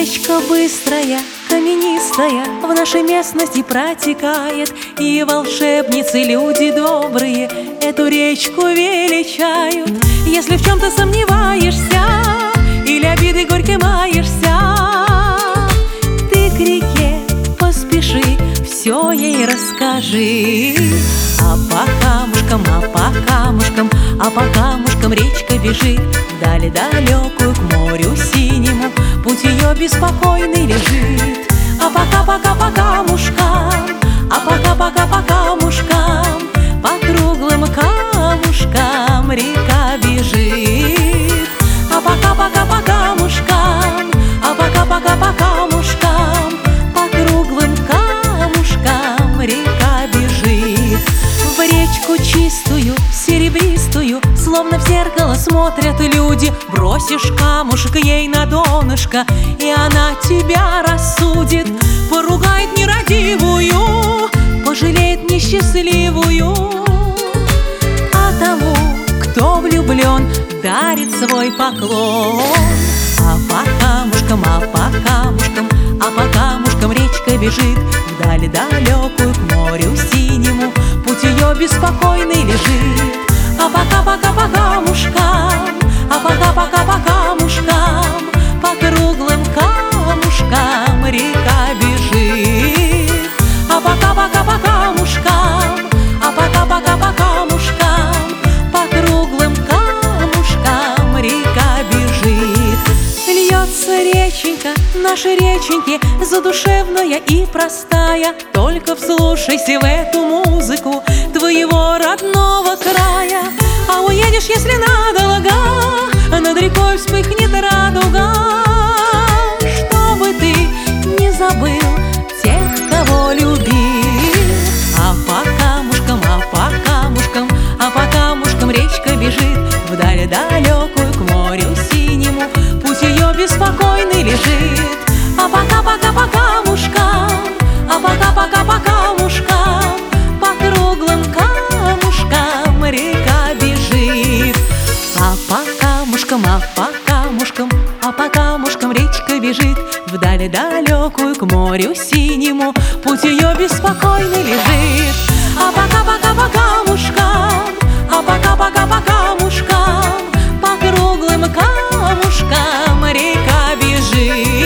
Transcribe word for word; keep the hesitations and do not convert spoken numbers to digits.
Речка быстрая, каменистая, в нашей местности протекает, и волшебницы, люди добрые, эту речку величают. Если в чем-то сомневаешься или обиды горькой маешься, ты к реке поспеши, все ей расскажи. А по камушкам, а по камушкам, а по камушкам речка бежит вдали далекую, к морю синему, путь ее беспокойный лежит. А пока-пока по камушкам, а пока-пока по камушкам, по круглым камушкам река бежит. А пока-пока по камушкам, а пока-пока по камушкам, по круглым камушкам река бежит. В речку чистую, серебристую, словно в зеркало смотрят люди. Бросишь камушек ей на донышко, и она тебя рассудит. Поругает нерадивую, пожалеет несчастливую. А тому, кто влюблен, дарит свой поклон. А по камушкам, а по камушкам, а по камушкам речка бежит вдали далекую, к морю синему, путь ее беспокойный лежит. А пока-пока по камушкам, а пока-пока по камушкам, по круглым камушкам река бежит. А пока-пока по камушкам, а пока-пока по камушкам, по круглым камушкам река бежит. Льется реченька, наши реченьки, задушевная и простая. Только вслушайся в эту музыку твоего родного края. А уедешь, если надолго, над рекой вспыхнет радуга, чтобы ты не забыл тех, кого любил. А по камушкам, а по камушкам, а по камушкам речка бежит вдаль далекую, к морю синему, путь ее беспокойный лежит. А пока-пока по камушкам, а пока-пока по камушкам, по круглым камушкам река бежит. А по камушкам, а по камушкам, а по камушкам речка бежит вдали далекую, к морю синему, путь ее беспокойный лежит. А пока-пока по камушкам, а пока-пока по камушкам, по круглым камушкам река бежит.